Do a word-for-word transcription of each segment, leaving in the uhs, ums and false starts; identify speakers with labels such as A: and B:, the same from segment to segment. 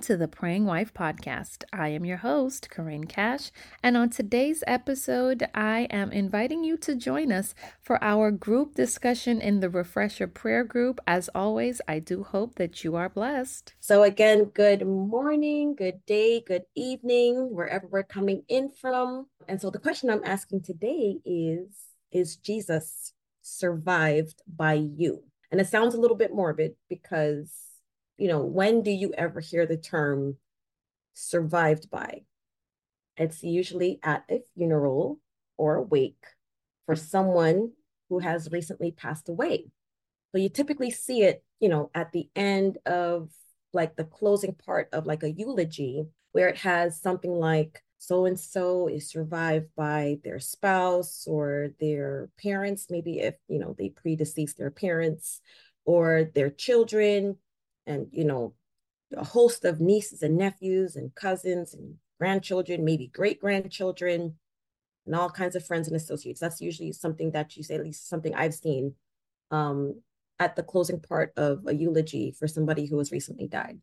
A: to the Praying Wife podcast. I am your host, Corinne Cash, and on today's episode, I am inviting you to join us for our group discussion in the Refresher Prayer Group. As always, I do hope that you are blessed.
B: So again, good morning, good day, good evening, wherever we're coming in from. And so the question I'm asking today is, is Jesus survived by you? And it sounds a little bit morbid because, you know, when do you ever hear the term survived by? It's usually at a funeral or a wake for someone who has recently passed away. So you typically see it, you know, at the end of like the closing part of like a eulogy, where it has something like so and so is survived by their spouse or their parents, maybe if, you know, they predeceased their parents, or their children, and, you know, a host of nieces and nephews and cousins and grandchildren, maybe great grandchildren, and all kinds of friends and associates. That's usually something that you say, at least something I've seen um, at the closing part of a eulogy for somebody who has recently died.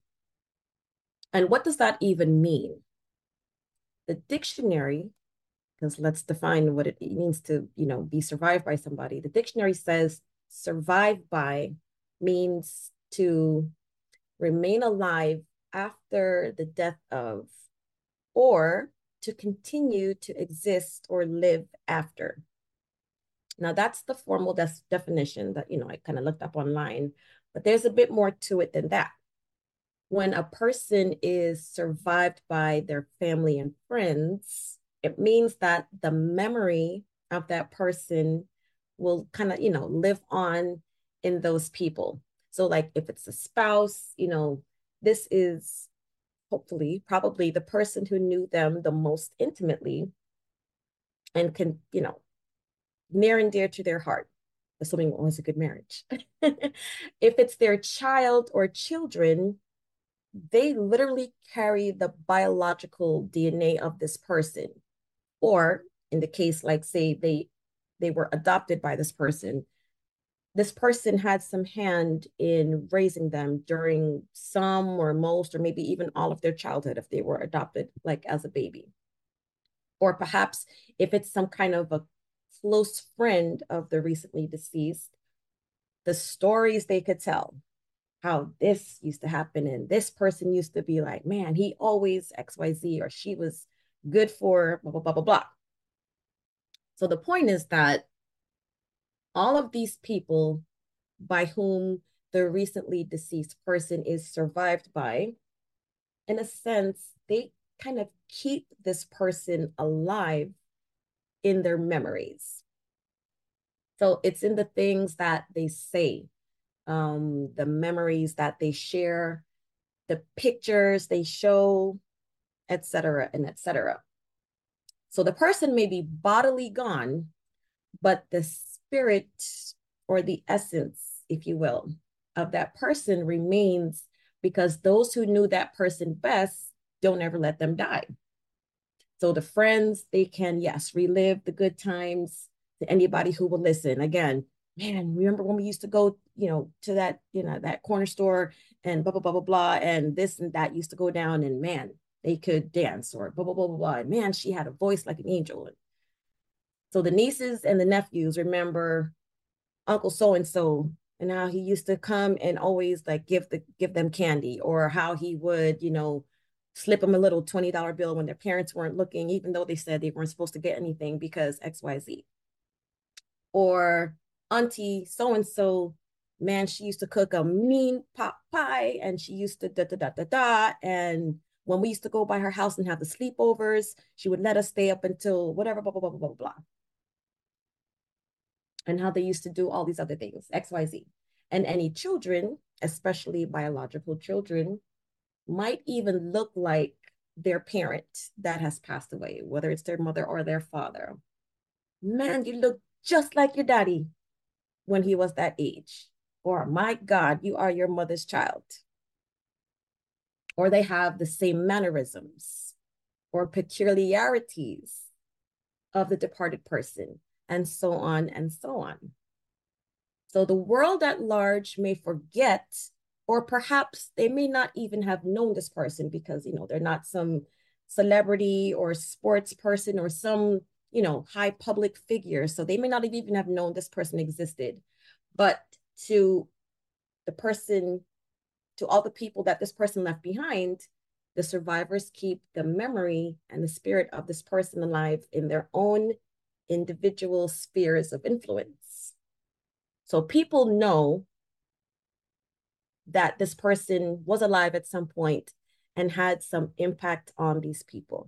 B: And what does that even mean? The dictionary, because let's define what it means to, you know, be survived by somebody. The dictionary says survived by means to remain alive after the death of, or to continue to exist or live after. Now that's the formal des- definition that, you know, I kind of looked up online, but there's a bit more to it than that. When a person is survived by their family and friends, it means that the memory of that person will kind of, you know, live on in those people. So like if it's a spouse, you know, this is hopefully probably the person who knew them the most intimately and can, you know, near and dear to their heart, assuming it was a good marriage. If it's their child or children, they literally carry the biological D N A of this person. Or in the case, like say they they were adopted by this person, this person had some hand in raising them during some or most or maybe even all of their childhood if they were adopted like as a baby. Or perhaps if it's some kind of a close friend of the recently deceased, the stories they could tell, how this used to happen and this person used to be like, man, he always X Y Z, or she was good for blah, blah, blah, blah, blah. So the point is that all of these people by whom the recently deceased person is survived by, in a sense, they kind of keep this person alive in their memories. So it's in the things that they say, um, the memories that they share, the pictures they show, et cetera, and et cetera. So the person may be bodily gone, but the spirit or the essence, if you will, of that person remains, because those who knew that person best don't ever let them die. So the friends, they can, yes, relive the good times to anybody who will listen. Again, man, remember when we used to go, you know, to that, you know, that corner store and blah, blah, blah, blah, blah, and this and that used to go down, and man, they could dance, or blah, blah, blah, blah, blah. And man, she had a voice like an angel. So the nieces and the nephews remember Uncle so-and-so and how he used to come and always like give the give them candy, or how he would, you know, slip them a little twenty dollar bill when their parents weren't looking, even though they said they weren't supposed to get anything because X Y Z. Or auntie so-and-so, man, she used to cook a mean pot pie, and she used to da da da da da. And when we used to go by her house and have the sleepovers, she would let us stay up until whatever, blah, blah, blah, blah, blah, blah. And how they used to do all these other things, X Y Z. And any children, especially biological children, might even look like their parent that has passed away, whether it's their mother or their father. Man, you look just like your daddy when he was that age. Or, my God, you are your mother's child. Or they have the same mannerisms or peculiarities of the departed person, and so on and so on. So the world at large may forget or perhaps they may not even have known this person because, you know, they're not some celebrity or sports person or some, you know, high public figure. So they may not even have known this person existed. But to the person, to all the people that this person left behind, the survivors keep the memory and the spirit of this person alive in their own individual spheres of influence. So people know that this person was alive at some point and had some impact on these people.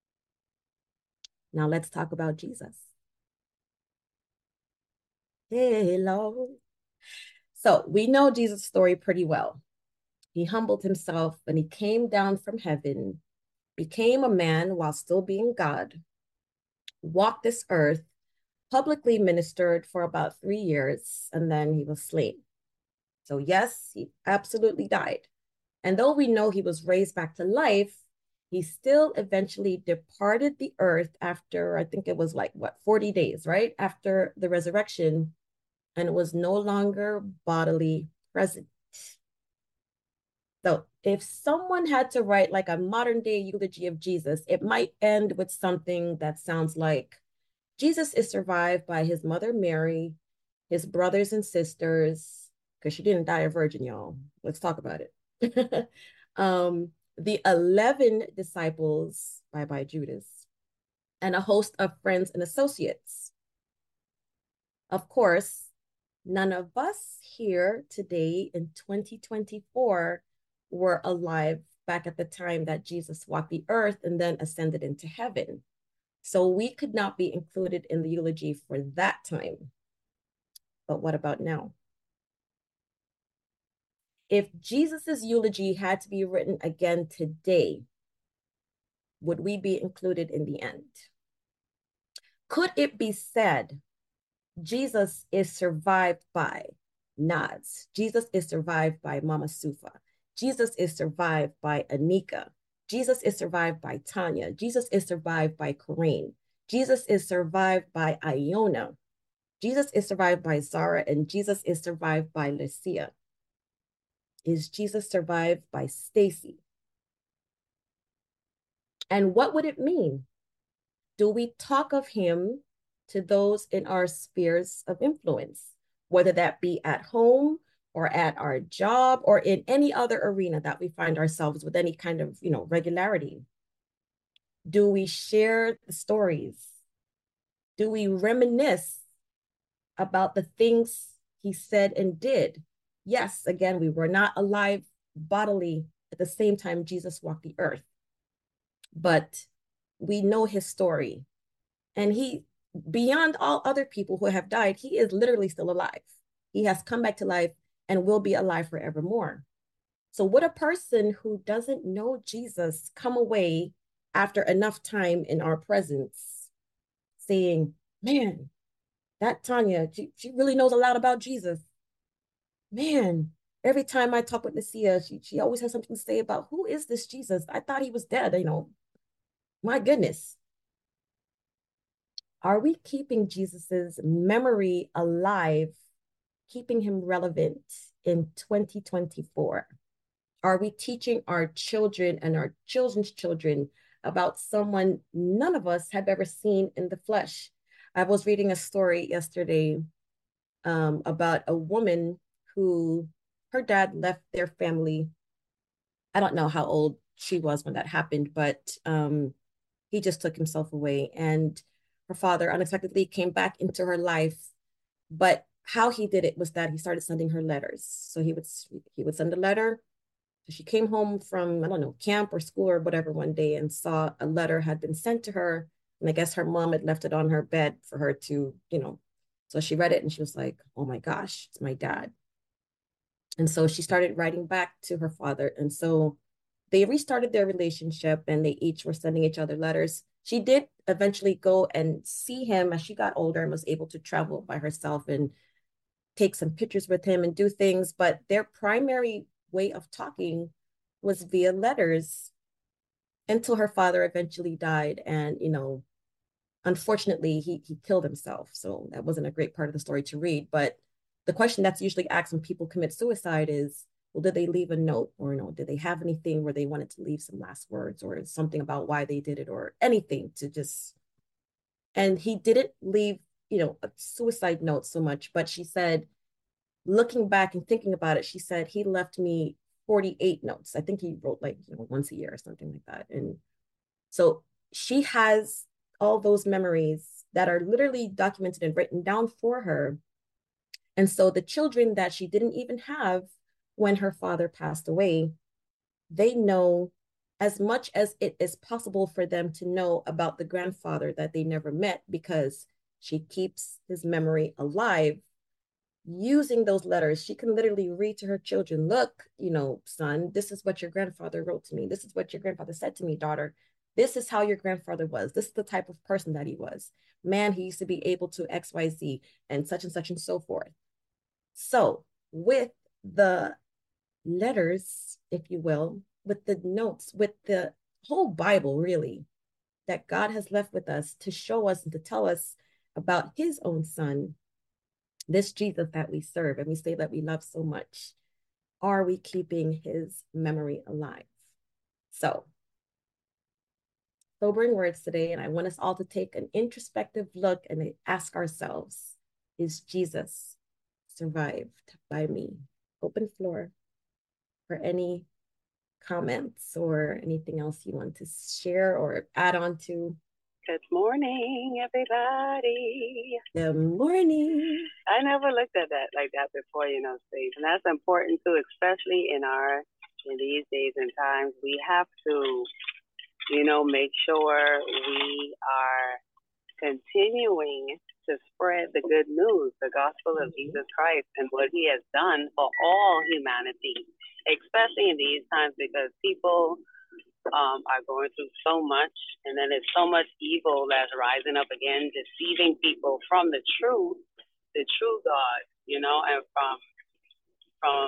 B: Now let's talk about Jesus. Hello. So we know Jesus' story pretty well. He humbled himself and he came down from heaven, became a man while still being God, walked this earth, publicly ministered for about three years, and then he was slain. So yes, he absolutely died. And though we know he was raised back to life, he still eventually departed the earth after, I think it was like, what, forty days, right? After the resurrection, and was no longer bodily present. So if someone had to write like a modern day eulogy of Jesus, it might end with something that sounds like, Jesus is survived by his mother Mary, his brothers and sisters, because she didn't die a virgin, y'all. Let's talk about it. um, the eleven disciples, bye bye Judas, and a host of friends and associates. Of course, none of us here today in twenty twenty-four were alive back at the time that Jesus walked the earth and then ascended into heaven. So we could not be included in the eulogy for that time. But what about now? If Jesus's eulogy had to be written again today, would we be included in the end? Could it be said, Jesus is survived by Nads, Jesus is survived by Mama Sufa, Jesus is survived by Anika, Jesus is survived by Tanya, Jesus is survived by Corinne, Jesus is survived by Iona, Jesus is survived by Zara, and Jesus is survived by Lucia? Is Jesus survived by Stacy? And what would it mean? Do we talk of him to those in our spheres of influence, whether that be at home or at our job or in any other arena that we find ourselves with any kind of, you know, regularity? Do we share the stories? Do we reminisce about the things he said and did? Yes, again, we were not alive bodily at the same time Jesus walked the earth, but we know his story. And he, beyond all other people who have died, he is literally still alive. He has come back to life and will be alive forevermore. So would a person who doesn't know Jesus come away after enough time in our presence saying, man, that Tanya, she, she really knows a lot about Jesus. Man, every time I talk with Nasia, she, she always has something to say about who is this Jesus? I thought he was dead, you know. My goodness. Are we keeping Jesus's memory alive, keeping him relevant in twenty twenty-four? Are we teaching our children and our children's children about someone none of us have ever seen in the flesh? I was reading a story yesterday um, about a woman who, her dad left their family. I don't know how old she was when that happened, but um, he just took himself away. And her father unexpectedly came back into her life. But how he did it was that he started sending her letters. So he would he would send a letter. So she came home from, I don't know, camp or school or whatever one day and saw a letter had been sent to her. And I guess her mom had left it on her bed for her to, you know, so she read it and she was like, oh my gosh, it's my dad. And so she started writing back to her father. And so they restarted their relationship and they each were sending each other letters. She did eventually go and see him as she got older and was able to travel by herself and take some pictures with him and do things. But their primary way of talking was via letters until her father eventually died. And, you know, unfortunately, he, he killed himself. So that wasn't a great part of the story to read. But the question that's usually asked when people commit suicide is, well, did they leave a note, or you know, did they have anything where they wanted to leave some last words or something about why they did it or anything to just, and he didn't leave, you know, a suicide note so much, but she said, looking back and thinking about it, she said he left me forty-eight notes. I think he wrote like, you know, once a year or something like that. And so she has all those memories that are literally documented and written down for her. And so the children that she didn't even have when her father passed away, they know as much as it is possible for them to know about the grandfather that they never met, because she keeps his memory alive using those letters. She can literally read to her children, look, you know, son, this is what your grandfather wrote to me. This is what your grandfather said to me, daughter. This is how your grandfather was. This is the type of person that he was. Man, he used to be able to X, Y, Z, and such and such and so forth. So with the letters, if you will, with the notes, with the whole Bible, really, that God has left with us to show us and to tell us about his own son, this Jesus that we serve and we say that we love so much, are we keeping his memory alive? So, sobering words today, and I want us all to take an introspective look and ask ourselves, is Jesus survived by me? Open floor for any comments or anything else you want to share or add on to.
C: Good morning, everybody.
B: Good morning.
C: I never looked at that like that before, you know, Steve. And that's important too, especially in our in these days and times. We have to, you know, make sure we are continuing to spread the good news, the gospel of mm-hmm. Jesus Christ and what he has done for all humanity, especially in these times, because people um, are going through so much, and then there's so much evil that's rising up again, deceiving people from the truth, the true God, you know, and from from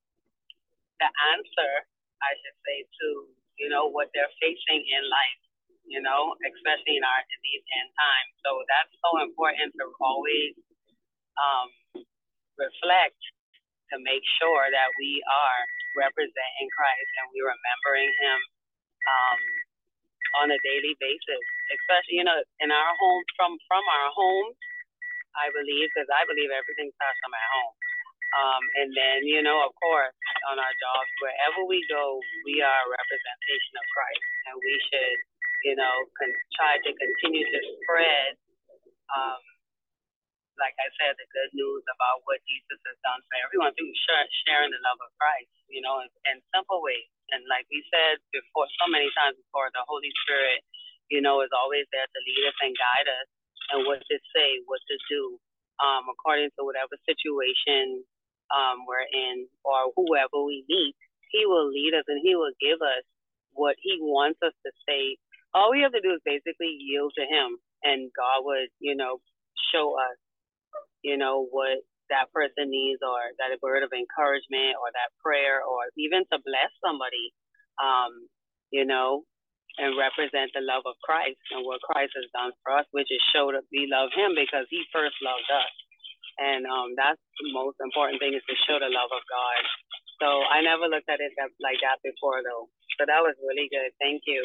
C: the answer, I should say, to, you know, what they're facing in life, you know, especially in our in these end times. So that's so important to always um, reflect, to make sure that we are representing Christ and we're remembering him um, on a daily basis, especially, you know, in our home, from, from our homes, I believe, because I believe everything starts from at home. Um, and then, you know, of course, on our jobs, wherever we go, we are a representation of Christ, and we should, you know, con- try to continue to spread, um, like I said, the good news about what Jesus has done for everyone through share, sharing the love of Christ, you know, in, in simple ways. And like we said before, so many times before, the Holy Spirit, you know, is always there to lead us and guide us and what to say, what to do, um, according to whatever situation um, we're in or whoever we meet. He will lead us and he will give us what he wants us to say. All we have to do is basically yield to him, and God would, you know, show us, you know, what that person needs, or that word of encouragement, or that prayer, or even to bless somebody, um, you know, and represent the love of Christ and what Christ has done for us, which is show that we love him because he first loved us. And um, that's the most important thing, is to show the love of God. So I never looked at it that, like that before, though. So that was really good. Thank you.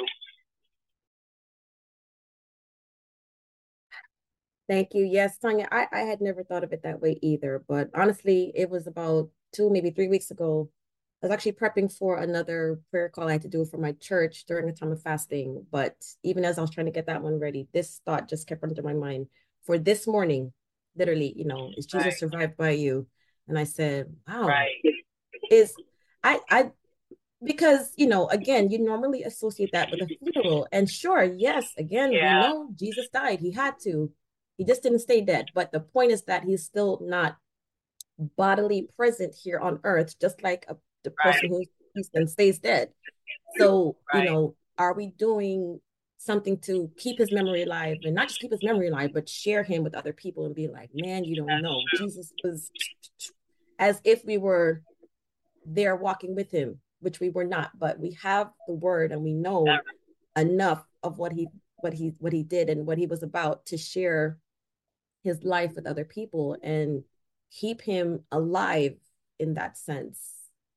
B: Thank you. Yes, Tanya, I, I had never thought of it that way either. But honestly, it was about two, maybe three weeks ago. I was actually prepping for another prayer call I had to do for my church during a time of fasting. But even as I was trying to get that one ready, this thought just kept running through my mind for this morning. Literally, you know, is Jesus right. survived by you? And I said, wow,
C: right.
B: is I I because, you know, again, you normally associate that with a funeral. And sure, yes, again, yeah. we know Jesus died. He had to. He just didn't stay dead. But the point is that he's still not bodily present here on earth, just like a, the person right. who then stays dead. So, right. you know, are we doing something to keep his memory alive, and not just keep his memory alive, but share him with other people and be like, man, you don't That's know. True. Jesus was, as if we were there walking with him, which we were not, but we have the word and we know yeah. enough of what he what he what he did and what he was about to share his life with other people and keep him alive in that sense.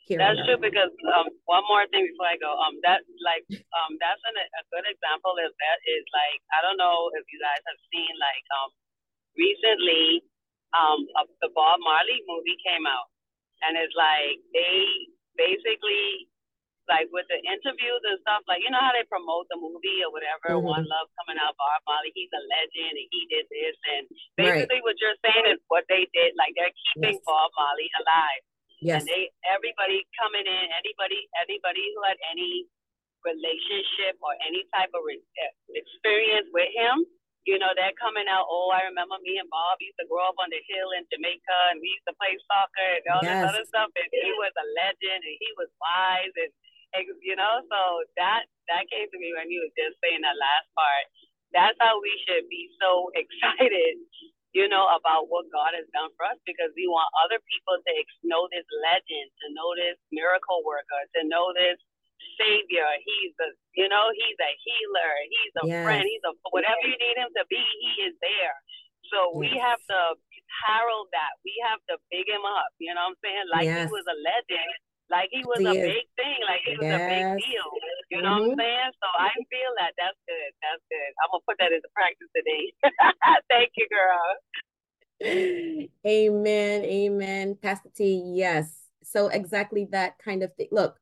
B: hear
C: That's
B: on
C: true
B: that.
C: because um, one more thing before I go. Um, that like um, that's an, a good example of that is like I don't know if you guys have seen like um recently um a, the Bob Marley movie came out, and it's like they basically like with the interviews and stuff, like you know how they promote the movie or whatever, One
B: Mm-hmm.
C: Love coming out, Bob Marley, he's a legend and he did this, and
B: Right.
C: basically what you're saying is what they did, like they're keeping
B: Yes.
C: Bob Marley alive, and
B: Yes.
C: they everybody coming in, anybody anybody who had any relationship or any type of re- experience with him, you know, they're coming out. Oh, I remember me and Bob used to grow up on the hill in Jamaica, and we used to play soccer and all this
B: Yes.
C: other stuff. And he was a legend, and he was wise, and and, you know, so that that came to me when you were just saying that last part. That's how we should be so excited, you know, about what God has done for us, because we want other people to ex- know this legend, to know this miracle worker, to know this savior. He's a, you know, he's a healer. He's a
B: Yes.
C: friend. He's a whatever you need him to be. He is there. So we
B: Yes.
C: have to herald that. We have to big him up. You know what I'm saying? Like
B: Yes.
C: he was a legend. Like he was
B: He
C: a
B: is.
C: big thing. Like he was a big
B: Yes.
C: deal. You know what I'm
B: Mm-hmm.
C: saying? So I feel that. That's good. That's good. I'm gonna put that into practice today. Thank you, girl.
B: Amen. Amen. Pastor T, yes. So exactly that kind of thing. Look,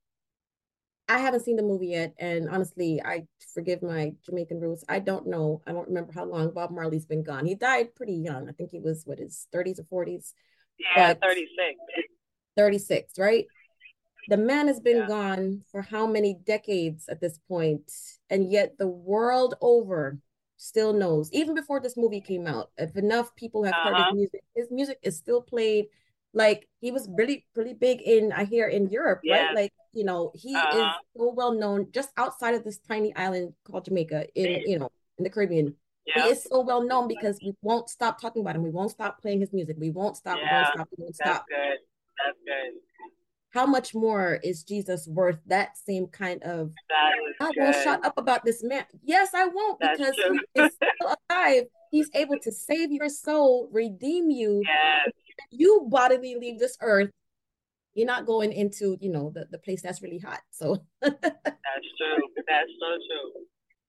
B: I haven't seen the movie yet, and honestly, I forgive my Jamaican roots. I don't know. I don't remember how long Bob Marley's been gone. He died pretty young. I think he was what, his thirties or forties.
C: Yeah,
B: But
C: thirty-six.
B: thirty-six, right? The man has been
C: Yeah.
B: gone for how many decades at this point, and yet the world over still knows. Even before this movie came out, if enough people have heard his
C: Uh-huh.
B: music, his music is still played. Like he was really, really big in, I hear, in Europe, right?
C: Yes.
B: Like, you know, he is
C: Uh-huh.
B: so well known just outside of this tiny island called Jamaica in, you know, in the Caribbean. He
C: Yep.
B: is so well known because we won't stop talking about him. We won't stop playing his music. We won't stop, we won't
C: Yeah.
B: stop, we won't
C: That's
B: stop.
C: good. That's good.
B: How much more is Jesus worth that same kind of,
C: That is
B: I won't
C: good.
B: shut up about this man. Yes, I won't,
C: That's
B: because
C: true.
B: he is still alive. He's able to save your soul, redeem you.
C: Yes.
B: You bodily leave this earth, you're not going into, you know, the, the place that's really hot. So
C: That's true. That's so true.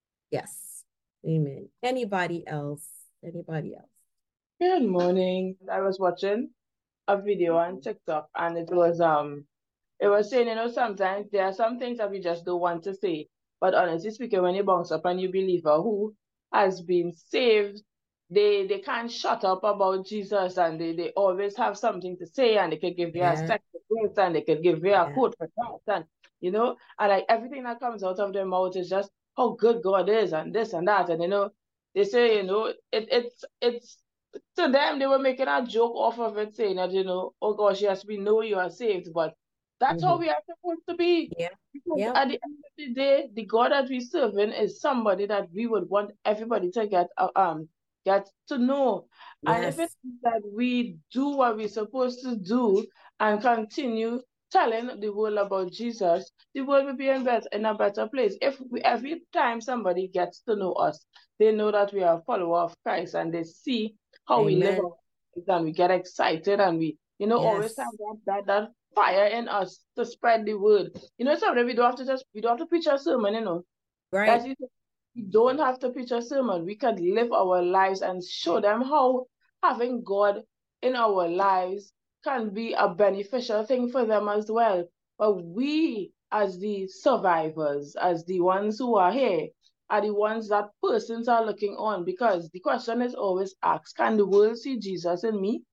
B: yes. Amen. Anybody else? Anybody else?
D: Good morning. I was watching a video on TikTok, and it was um it was saying, you know, sometimes there are some things that we just don't want to say. But honestly speaking, when you bounce up and you believer who has been saved, they they can't shut up about Jesus, and they, they always have something to say, and they could give you a
B: Yeah.
D: sacrifice, and they could give you a
B: Yeah.
D: quote for that, and you know, and like everything that comes out of their mouth is just how good God is, and this and that. And you know, they say, you know, it it's it's to them, they were making a joke off of it, saying that, you know, oh gosh, yes, we know you are saved, but that's how
B: Mhm.
D: we are supposed to be.
B: Yeah.
D: Because
B: Yeah.
D: at the end of the day, the God that we serving is somebody that we would want everybody to get uh, um get to know. And if
B: Yes.
D: it's that we do what we're supposed to do and continue telling the world about Jesus, the world will be in better in a better place. If we, every time somebody gets to know us, they know that we are a follower of Christ, and they see how we live
B: Amen.
D: our lives, and we get excited, and we, you know, always
B: Yes.
D: have that, that that fire in us to spread the word. You know, sometimes we don't have to just we don't have to preach a sermon, you know. That's
B: Right.
D: it. We don't have to preach a sermon. We can live our lives and show them how having God in our lives can be a beneficial thing for them as well. But we, as the survivors, as the ones who are here, are the ones that persons are looking on, because the question is always asked, can the world see Jesus in me?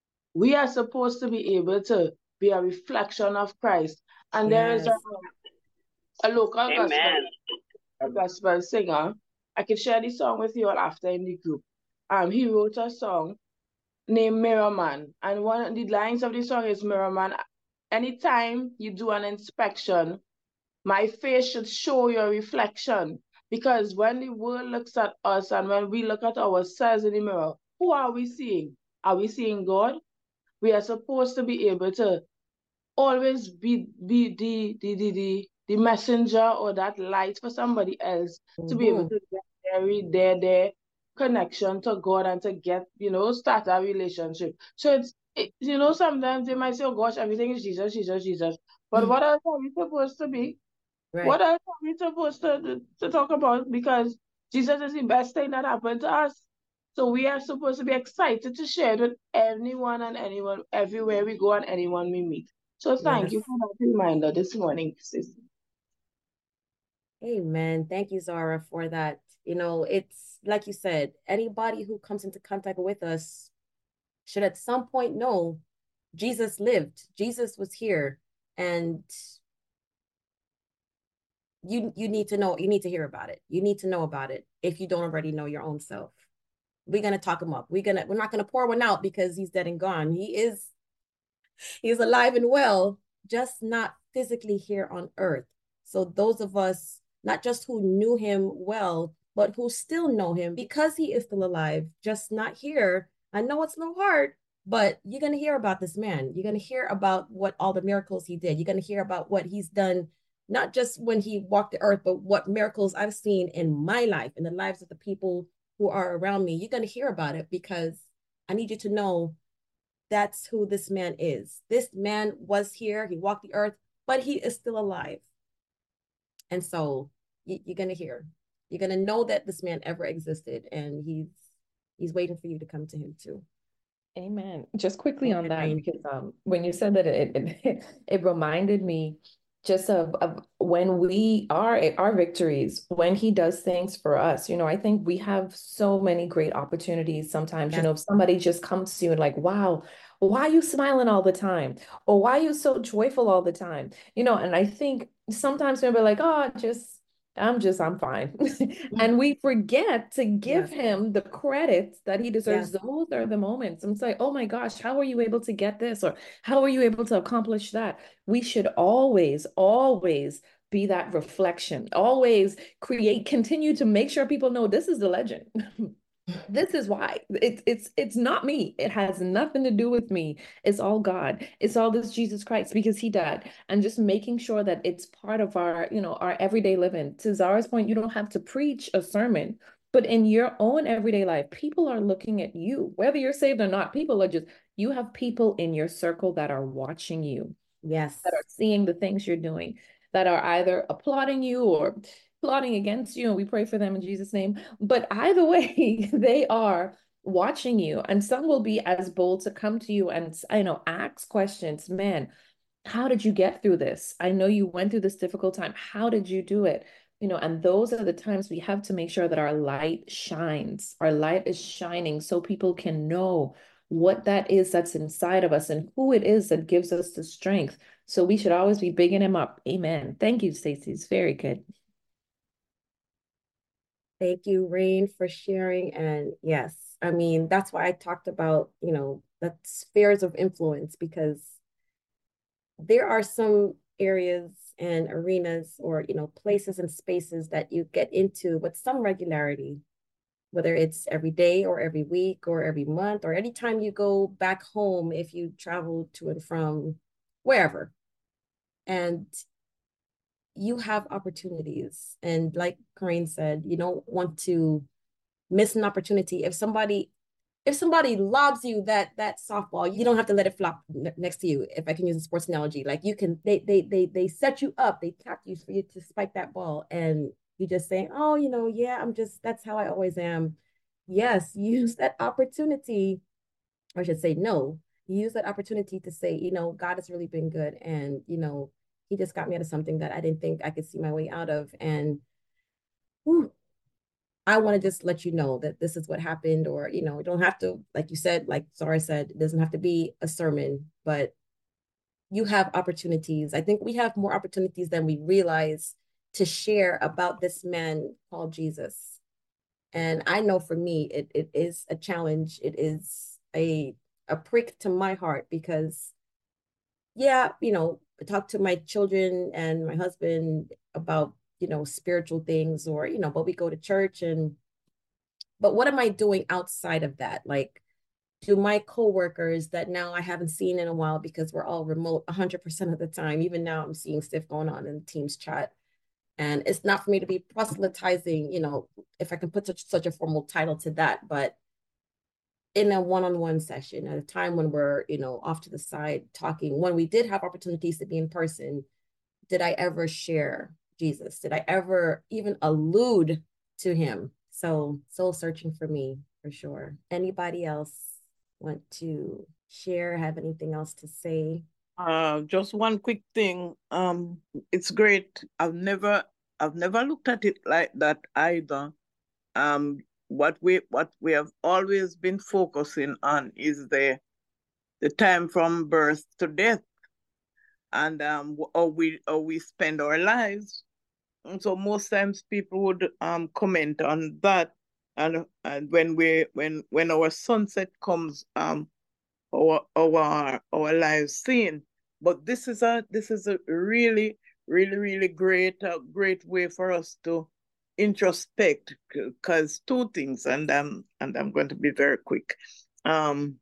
D: We are supposed to be able to be a reflection of Christ. And there is
B: Yes.
D: a, a local
C: Amen.
D: gospel, a gospel singer. I can share this song with you all after in the group. Um, he wrote a song named Mirror Man. And one of the lines of the song is, Mirror Man, anytime you do an inspection, my face should show your reflection. Because when the world looks at us and when we look at ourselves in the mirror, who are we seeing? Are we seeing God? We are supposed to be able to always be, be the, the, the, the, the messenger or that light for somebody else to be able
B: Mhm.
D: to get their, their, their connection to God and to get, you know, start a relationship. So it's, it, you know, sometimes they might say, oh gosh, everything is Jesus, Jesus, Jesus. But what else are we supposed to be?
B: Right.
D: What else are we supposed to, to, to talk about? Because Jesus is the best thing that happened to us. So we are supposed to be excited to share it with anyone and anyone, everywhere we go and anyone we meet. So thank
B: Yes.
D: you for that reminder this morning, sis.
B: Amen. Thank you, Zara, for that. You know, it's like you said, anybody who comes into contact with us should at some point know Jesus lived. Jesus was here. And you you need to know, you need to hear about it. You need to know about it if you don't already know your own self. We're gonna talk him up. We're gonna we're not gonna pour one out because he's dead and gone. He is he's alive and well, just not physically here on earth. So those of us, not just who knew him well, but who still know him because he is still alive, just not here. I know it's a little hard, but you're going to hear about this man. You're going to hear about what all the miracles he did. You're going to hear about what he's done, not just when he walked the earth, but what miracles I've seen in my life, in the lives of the people who are around me. You're going to hear about it because I need you to know that's who this man is. This man was here, he walked the earth, but he is still alive. And so you, you're going to hear, you're going to know that this man ever existed, and he's he's waiting for you to come to him too.
A: Amen. Just quickly on that,
B: Amen.
A: because um, when you said that, it, it it reminded me just of, of when we are our victories, when he does things for us. You know, I think we have so many great opportunities sometimes.
B: Yes.
A: You know, if somebody just comes to you and like, wow, why are you smiling all the time? Or why are you so joyful all the time? You know, and I think sometimes we'll be like, oh, just I'm just, I'm fine. And we forget to give
B: Yes.
A: him the credit that he deserves.
B: Yes.
A: Those are the moments. I'm like, oh my gosh, how are you able to get this? Or how are you able to accomplish that? We should always, always be that reflection, always create, continue to make sure people know this is the legend. This is why it's it's it's not me. It has nothing to do with me. It's all God. It's all this Jesus Christ because he died. And just making sure that it's part of our, you know, our everyday living. To Zara's point, you don't have to preach a sermon, but in your own everyday life, people are looking at you, whether you're saved or not. People are just, you have people in your circle that are watching you.
B: Yes.
A: That are seeing the things you're doing, that are either applauding you or plotting against you, and we pray for them in Jesus' name. But either way, they are watching you, and some will be as bold to come to you and, I know, ask questions. Man, how did you get through this? I know you went through this difficult time. How did you do it? You know, and those are the times we have to make sure that our light shines. Our light is shining so people can know what that is that's inside of us and who it is that gives us the strength. So we should always be bigging him up. Amen. Thank you, Stacey. It's very good.
B: Thank you, Rain, for sharing. And yes, I mean, that's why I talked about, you know, the spheres of influence, because there are some areas and arenas or, you know, places and spaces that you get into with some regularity, whether it's every day or every week or every month or anytime you go back home, if you travel to and from wherever. And you have opportunities. And like Corinne said, you don't want to miss an opportunity. If somebody if somebody lobs you that that softball, you don't have to let it flop next to you. If I can use a sports analogy, like you can, they they they they set you up, they tap you for you to spike that ball, and you just saying, oh, you know, yeah, I'm just, that's how I always am. Yes, use that opportunity, or I should say, no, use that opportunity to say, you know, God has really been good, and you know, He just got me out of something that I didn't think I could see my way out of, and whew, I want to just let you know that this is what happened, or, you know, it don't have to, like you said, like Zara said, it doesn't have to be a sermon, but you have opportunities. I think we have more opportunities than we realize to share about this man called Jesus. And I know for me, it, it is a challenge. It is a, a prick to my heart because, yeah, you know, I talk to my children and my husband about, you know, spiritual things, or, you know, but we go to church, and but what am I doing outside of that? Like, do my coworkers that now I haven't seen in a while because we're all remote one hundred percent of the time, even now I'm seeing stuff going on in Teams chat. And it's not for me to be proselytizing, you know, if I can put such, such a formal title to that, but in a one-on-one session at a time when we're, you know, off to the side talking, when we did have opportunities to be in person, did I ever share Jesus? Did I ever even allude to him? So soul searching for me, for sure. Anybody else want to share, have anything else to say?
E: Uh, just one quick thing. Um, it's great. I've never, I've never looked at it like that either. Um, what we, what we have always been focusing on is the, the time from birth to death, and um, how we, how we spend our lives. And so most times people would um comment on that, and and when we, when when our sunset comes, um, our our our lives seen. But this is a this is a really really really great uh, great way for us to introspect, because two things, and um and I'm going to be very quick. Um,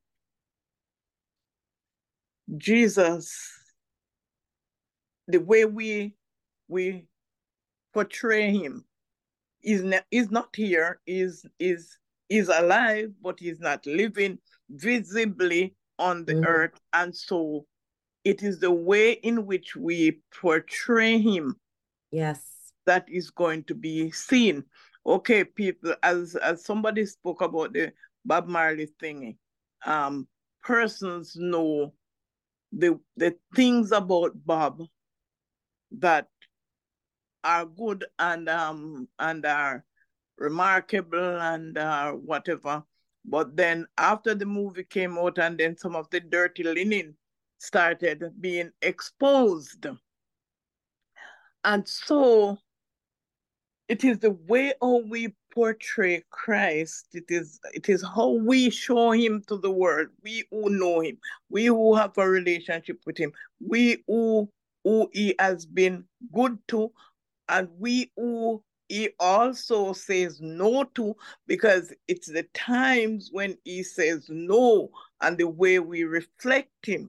E: Jesus, the way we we portray him, is not is not here, is is is alive, but he's not living visibly on the mm-hmm. earth, and so it is the way in which we portray him,
B: yes,
E: that is going to be seen. Okay, people, as as somebody spoke about the Bob Marley thingy, um, persons know the the things about Bob that are good and um and are remarkable and uh, whatever. But then after the movie came out, and then some of the dirty linen started being exposed. And so it is the way how we portray Christ. It is, it is how we show him to the world. We who know him, we who have a relationship with him, we who, who he has been good to, and we who he also says no to, because it's the times when he says no and the way we reflect him.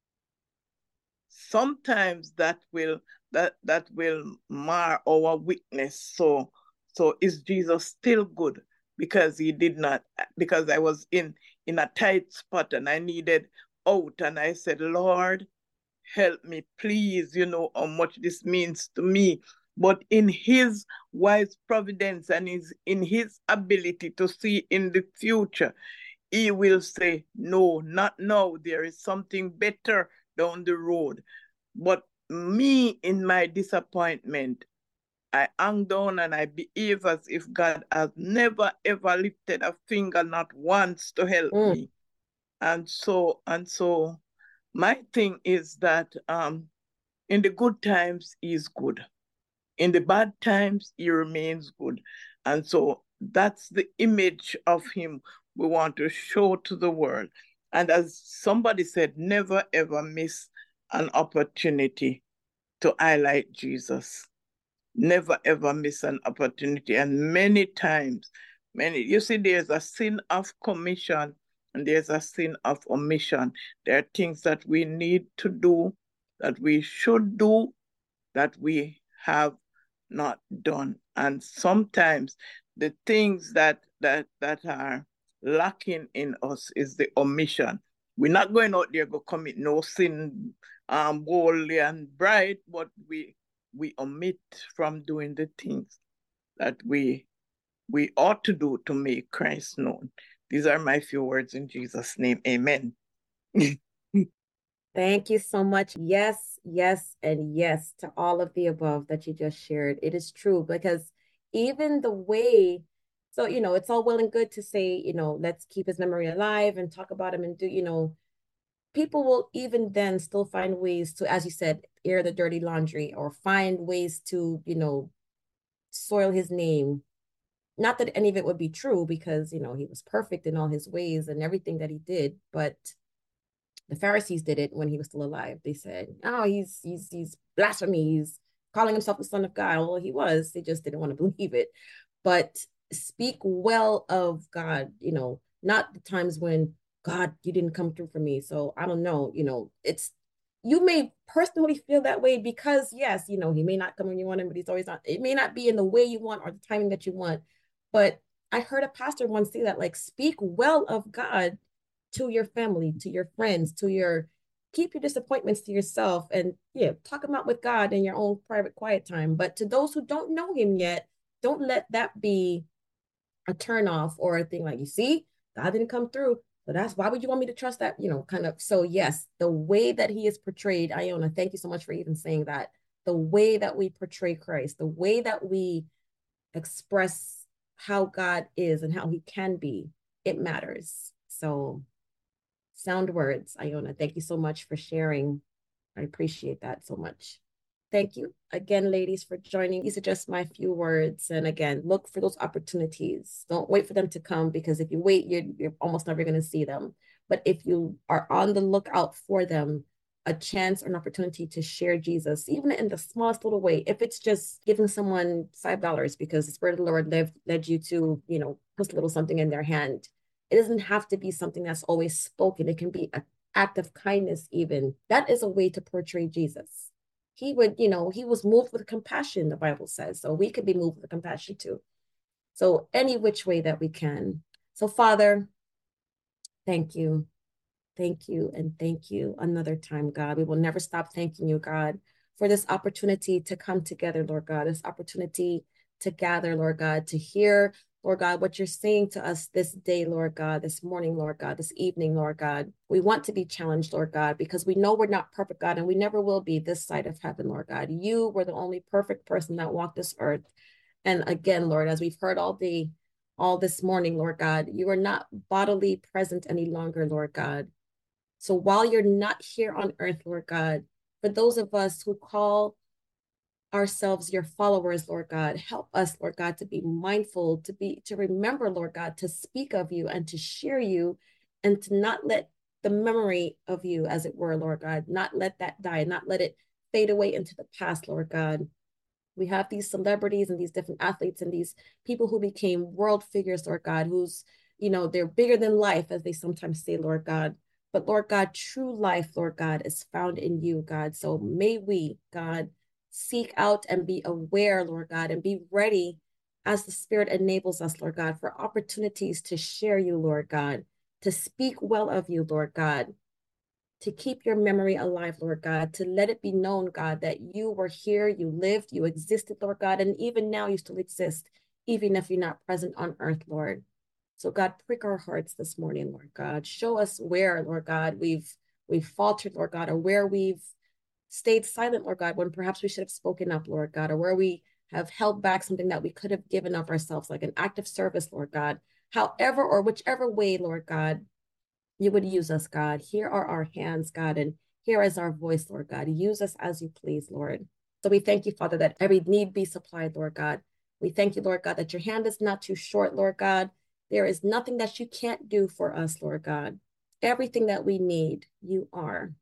E: Sometimes that will that that will mar our witness. So so is Jesus still good? Because he did not, because I was in in a tight spot and I needed out, and I said, Lord, help me, please. You know how much this means to me. But in his wise providence and his, in his ability to see in the future, he will say, no, not now. There is something better down the road. But me, in my disappointment, I hung down and I behave as if God has never, ever lifted a finger, not once, to help mm. me. And so, and so my thing is that um, in the good times, he's good. In the bad times, he remains good. And so that's the image of him we want to show to the world. And as somebody said, never ever miss an opportunity to highlight Jesus. Never ever miss an opportunity. And many times, many, you see, there's a sin of commission and there's a sin of omission. There are things that we need to do, that we should do, that we have not done. And sometimes the things that that that are lacking in us is the omission. We're not going out there go commit no sin um boldly and bright, but we we omit from doing the things that we we ought to do to make Christ known. These are my few words in Jesus' name. Amen.
B: Thank you so much. Yes, yes, and yes to all of the above that you just shared. It is true, because even the way, so, you know, it's all well and good to say, you know, let's keep his memory alive and talk about him and do, you know, people will even then still find ways to, as you said, air the dirty laundry or find ways to, you know, soil his name. Not that any of it would be true, because, you know, he was perfect in all his ways and everything that he did, but the Pharisees did it when he was still alive. They said, oh, he's he's he's blasphemy. He's calling himself the Son of God. Well, he was. They just didn't want to believe it. But speak well of God, you know, not the times when, God, you didn't come through for me. So I don't know, you know, it's, you may personally feel that way because, yes, you know, he may not come when you want him, but he's always not, it may not be in the way you want or the timing that you want. But I heard a pastor once say that, like, speak well of God to your family, to your friends, to your, keep your disappointments to yourself, and yeah, talk them out with God in your own private quiet time. But to those who don't know him yet, don't let that be a turnoff or a thing like, you see, God didn't come through. So that's, why would you want me to trust that? You know, kind of. So yes, the way that he is portrayed, Iona, thank you so much for even saying that. The way that we portray Christ, the way that we express how God is and how he can be, it matters. So sound words, Iona. Thank you so much for sharing. I appreciate that so much. Thank you again, ladies, for joining. These are just my few words. And again, look for those opportunities. Don't wait for them to come, because if you wait, you're, you're almost never going to see them. But if you are on the lookout for them, a chance or an opportunity to share Jesus, even in the smallest little way, if it's just giving someone five dollars because the Spirit of the Lord led, led you to, you know, put a little something in their hand. It doesn't have to be something that's always spoken. It can be an act of kindness even. That is a way to portray Jesus. He would, you know, he was moved with compassion, the Bible says. So we could be moved with compassion too. So any which way that we can. So Father, thank you. Thank you and thank you another time, God. We will never stop thanking you, God, for this opportunity to come together, Lord God, this opportunity to gather, Lord God, to hear, Lord God, what you're saying to us this day, Lord God, this morning, Lord God, this evening, Lord God. We want to be challenged, Lord God, because we know we're not perfect, God, and we never will be this side of heaven, Lord God. You were the only perfect person that walked this earth. And again, Lord, as we've heard all day, all this morning, Lord God, you are not bodily present any longer, Lord God. So while you're not here on earth, Lord God, for those of us who call ourselves your followers, Lord God, help us, Lord God, to be mindful, to be, to remember, Lord God, to speak of you and to share you, and to not let the memory of you, as it were, Lord God, not let that die, not let it fade away into the past, Lord God. We have these celebrities and these different athletes and these people who became world figures, Lord God, who's, you know, they're bigger than life, as they sometimes say, Lord God. But Lord God, true life, Lord God, is found in you, God. So may we, God, seek out and be aware, Lord God, and be ready as the Spirit enables us, Lord God, for opportunities to share you, Lord God, to speak well of you, Lord God, to keep your memory alive, Lord God, to let it be known, God, that you were here, you lived, you existed, Lord God, and even now you still exist, even if you're not present on earth, Lord. So God, prick our hearts this morning, Lord God. Show us where, Lord God, we've we've faltered, Lord God, or where we've stayed silent, Lord God, when perhaps we should have spoken up, Lord God, or where we have held back something that we could have given of ourselves, like an act of service, Lord God. However or whichever way, Lord God, you would use us, God. Here are our hands, God, and here is our voice, Lord God. Use us as you please, Lord. So we thank you, Father, that every need be supplied, Lord God. We thank you, Lord God, that your hand is not too short, Lord God. There is nothing that you can't do for us, Lord God. Everything that we need, you are.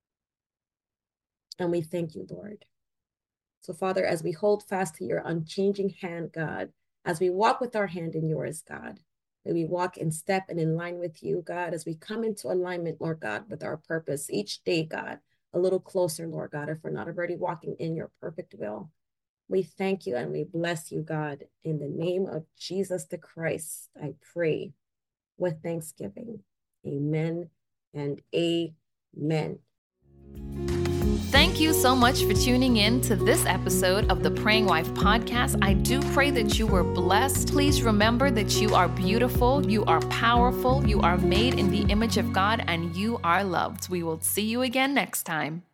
B: And we thank you, Lord. So, Father, as we hold fast to your unchanging hand, God, as we walk with our hand in yours, God, may we walk in step and in line with you, God, as we come into alignment, Lord God, with our purpose each day, God, a little closer, Lord God, if we're not already walking in your perfect will. We thank you and we bless you, God. In the name of Jesus the Christ, I pray with thanksgiving. Amen and amen.
A: Thank you so much for tuning in to this episode of the Praying Wife podcast. I do pray that you were blessed. Please remember that you are beautiful, you are powerful, you are made in the image of God, and you are loved. We will see you again next time.